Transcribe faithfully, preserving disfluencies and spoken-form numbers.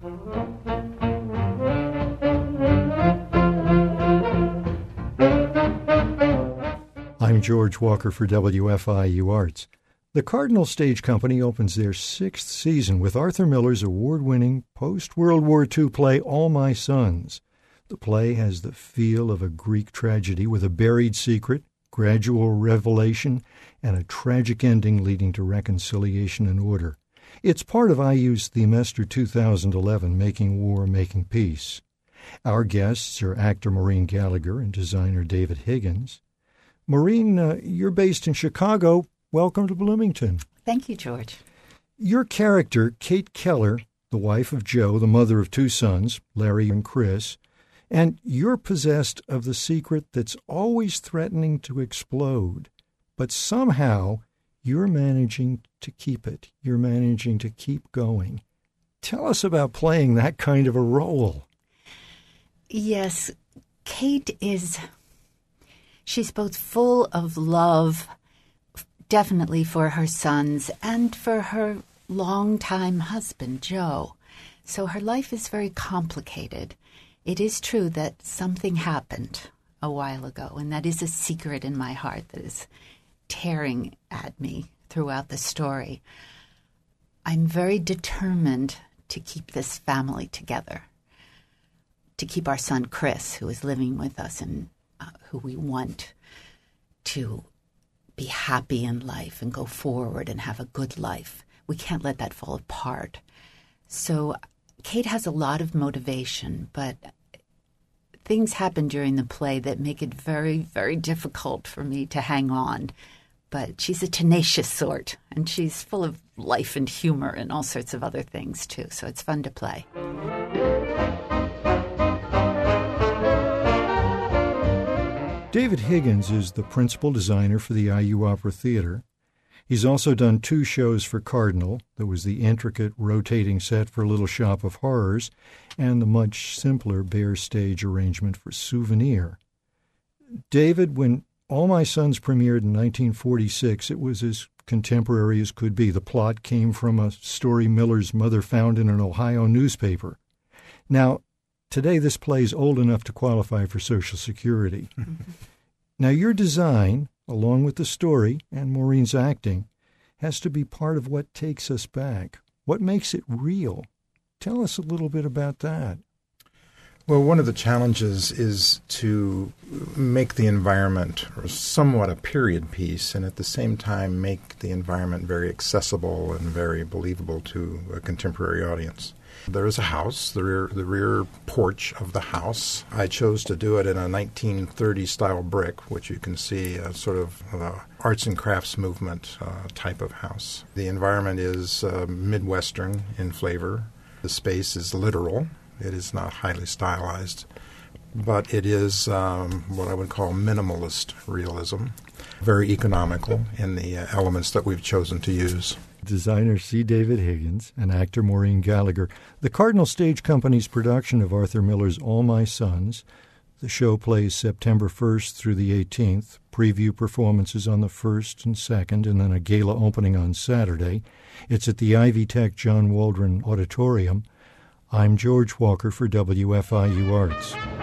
I'm George Walker for W F I U Arts. The Cardinal Stage Company opens their sixth season with Arthur Miller's award-winning post-World War Two play All My Sons. The play has the feel of a Greek tragedy with a buried secret, gradual revelation, and a tragic ending leading to reconciliation and order. It's part of I U's Themester two thousand eleven, Making War, Making Peace. Our guests are actor Maureen Gallagher and designer David Higgins. Maureen, uh, you're based in Chicago. Welcome to Bloomington. Thank you, George. Your character, Kate Keller, the wife of Joe, the mother of two sons, Larry and Chris, and you're possessed of the secret that's always threatening to explode, but somehow you're managing to keep it. You're managing to keep going. Tell us about playing that kind of a role. Yes, Kate is... She's both full of love, definitely for her sons, and for her longtime husband, Joe. So her life is very complicated. It is true that something happened a while ago, and that is a secret in my heart that is tearing at me throughout the story. I'm very determined to keep this family together, to keep our son Chris, who is living with us and uh, who we want to be happy in life and go forward and have a good life. We can't let that fall apart. So Kate has a lot of motivation, but things happen during the play that make it very, very difficult for me to hang on. But she's a tenacious sort, and she's full of life and humor and all sorts of other things, too. So it's fun to play. David Higgins is the principal designer for the I U Opera Theater. He's also done two shows for Cardinal. There was the intricate rotating set for Little Shop of Horrors and the much simpler bare stage arrangement for Souvenir. David, when All My Sons premiered in nineteen forty-six, it was as contemporary as could be. The plot came from a story Miller's mother found in an Ohio newspaper. Now, today this play is old enough to qualify for Social Security. Now, your design, along with the story and Maureen's acting, has to be part of what takes us back. What makes it real? Tell us a little bit about that. Well, one of the challenges is to make the environment somewhat a period piece and at the same time make the environment very accessible and very believable to a contemporary audience. There is a house, the rear, the rear porch of the house. I chose to do it in a nineteen thirties style brick, which you can see a sort of uh, arts and crafts movement uh, type of house. The environment is uh, Midwestern in flavor. The space is literal. It is not highly stylized, but it is um, what I would call minimalist realism, very economical in the uh, elements that we've chosen to use. Designer C. David Higgins and actor Maureen Gallagher. The Cardinal Stage Company's production of Arthur Miller's All My Sons. The show plays September first through the eighteenth. Preview performances on the first and second, and then a gala opening on Saturday. It's at the Ivy Tech John Waldron Auditorium. I'm George Walker for W F I U Arts.